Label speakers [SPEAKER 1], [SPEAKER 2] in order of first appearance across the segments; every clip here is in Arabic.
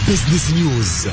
[SPEAKER 1] بزنس نيوز.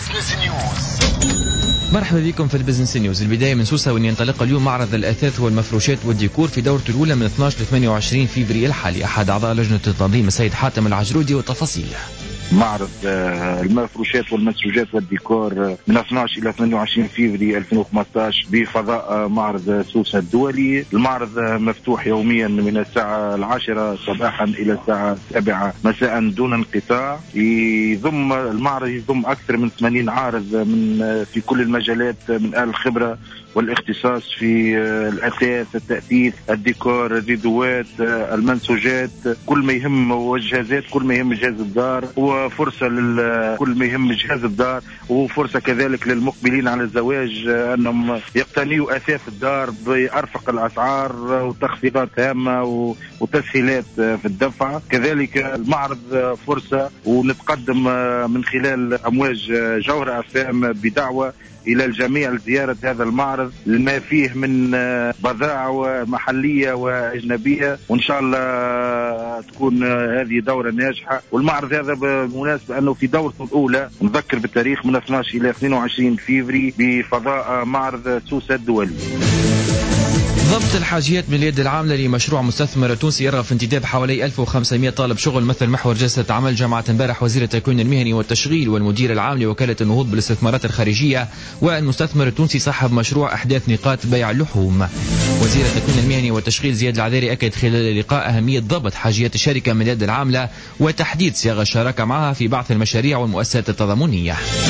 [SPEAKER 1] مرحبا بكم في البزنس نيوز. البداية من سوسة، وأن ينطلق اليوم معرض الأثاث والمفروشات والديكور في دورته الأولى من 12 ل 28 فبراير الحالي. أحد أعضاء لجنة التنظيم السيد حاتم العجرودي والتفاصيل.
[SPEAKER 2] معرض المفروشات والمسروجات والديكور من 12 إلى 28 فبراير 2015 بفضاء معرض سوسة الدولي. المعرض مفتوح يوميا من الساعة 10 صباحا إلى الساعة 7 مساء دون انقطاع. المعرض يضم أكثر من 80 عارض في كل المجالات من أهل الخبرة والاختصاص في الأثاث، التأثيث، الديكور، الريدوات، المنسوجات، كل ما يهم، والجهازات كل ما يهم جهاز الدار. وفرصة لكل ما يهم جهاز الدار، وفرصة كذلك للمقبلين على الزواج أنهم يقتنيوا أثاث الدار بأرفق الأسعار وتخفيضات هامة وتسهيلات في الدفع. كذلك المعرض فرصة، ونتقدم من خلال أمواج جوهرة أفام بدعوة إلى الجميع لزيارة هذا المعرض لما فيه من بضائع محلية وأجنبية، وإن شاء الله تكون هذه دورة ناجحة. والمعرض هذا بالمناسبة أنه في دورته الأولى، نذكر بالتاريخ، من 12 إلى 22 فبراير بفضاء معرض سوسة الدولي.
[SPEAKER 1] ضبط الحاجيات من اليد العاملة لمشروع مستثمر تونسي يرغب في انتداب حوالي 1500 طالب شغل، مثل محور جلسة عمل جمعة امبارح وزير التكوين المهني والتشغيل والمدير العام لوكالة النهوض بالاستثمارات الخارجية والمستثمر التونسي صاحب مشروع إحداث نقاط بيع اللحوم. وزير التكوين المهني والتشغيل زياد العذاري أكد خلال اللقاء أهمية ضبط حاجيات الشركة من اليد العاملة وتحديد صياغة الشراكة معها في بعض المشاريع والمؤسسات التضامنية.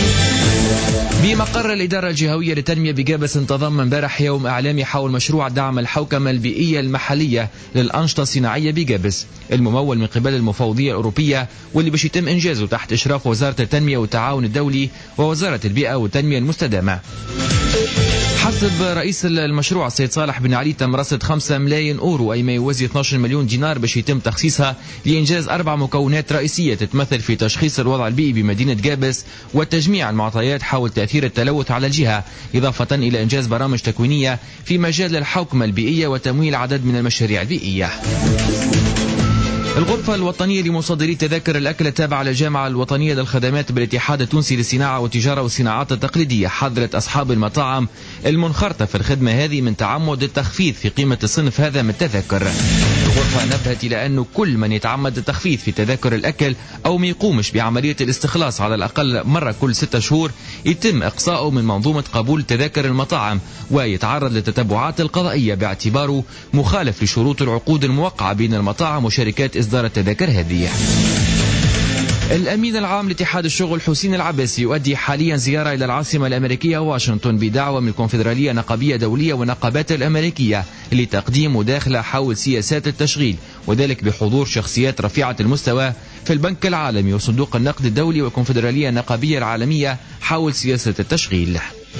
[SPEAKER 1] بمقر الإدارة الجهوية للتنمية بجابس انتظم امبارح يوم إعلامي حول مشروع دعم الحوكمة البيئية المحلية للأنشطة الصناعية بجابس، الممول من قبل المفوضية الأوروبية، واللي باش يتم إنجازه تحت إشراف وزارة التنمية والتعاون الدولي ووزارة البيئة والتنمية المستدامة. حسب رئيس المشروع السيد صالح بن علي، تم رصد 5 ملايين أورو، أي ما يوازي 12 مليون دينار، باش يتم تخصيصها لإنجاز 4 مكونات رئيسية تتمثل في تشخيص الوضع البيئي بمدينة جابس وتجميع المعطيات حول تأثير التلوث على الجهة، إضافة إلى إنجاز برامج تكوينية في مجال الحوكمة البيئية وتمويل عدد من المشاريع البيئية. الغرفة الوطنية لمصدري تذاكر الأكل التابعة للجامعة الوطنية للخدمات بالاتحاد التونسي للصناعة والتجارة والصناعات التقليدية حذرت أصحاب المطاعم المنخرطة في الخدمة هذه من تعمد التخفيض في قيمة الصنف هذا من التذاكر. الغرفة نبهت إلى أنه كل من يتعمد التخفيض في تذاكر الأكل أو ما يقومش بعملية الاستخلاص على الأقل مرة كل 6 شهور يتم إقصاؤه من منظومة قبول تذاكر المطاعم ويتعرض للتتبعات القضائية باعتباره مخالف لشروط العقود الموقعة بين المطاعم وشركات إصدار التذاكر هذه. الأمين العام لاتحاد الشغل حسين العباسي يؤدي حاليا زيارة إلى العاصمة الأمريكية واشنطن بدعوة من الكونفدرالية النقابية الدولية والنقابات الأمريكية لتقديم مداخلة حول سياسات التشغيل، وذلك بحضور شخصيات رفيعة المستوى في البنك العالمي وصندوق النقد الدولي والكونفدرالية النقابية العالمية حول سياسة التشغيل.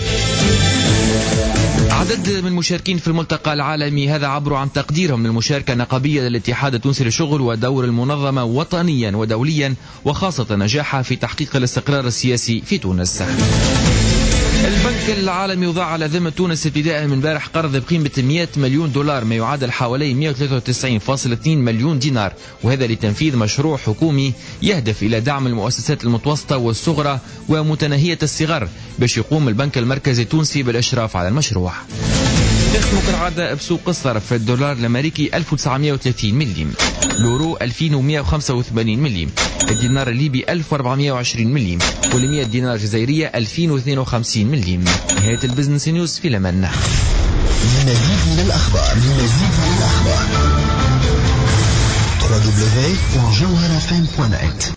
[SPEAKER 1] عدد من المشاركين في الملتقى العالمي هذا عبروا عن تقديرهم للمشاركة النقابية للاتحاد التونسي للشغل ودور المنظمة وطنيا ودوليا، وخاصة نجاحها في تحقيق الاستقرار السياسي في تونس. البنك العالمي وضع على ذمة تونس ابتداء من امبارح قرض بقيمة 100 مليون دولار، ما يعادل حوالي 193.2 مليون دينار، وهذا لتنفيذ مشروع حكومي يهدف إلى دعم المؤسسات المتوسطة والصغرى ومتناهية الصغر، باش يقوم البنك المركزي التونسي بالإشراف على المشروع. تختم كالعادة بسوق الصرف: الدولار الأمريكي 1930 مليم، اليورو 2185 مليم، الدينار الليبي 1420 مليم، وال100 دينار جزائرية 2052 مليم. نهاية البزنس نيوز في لمن. مزيد من الأخبار www.jawharafm.net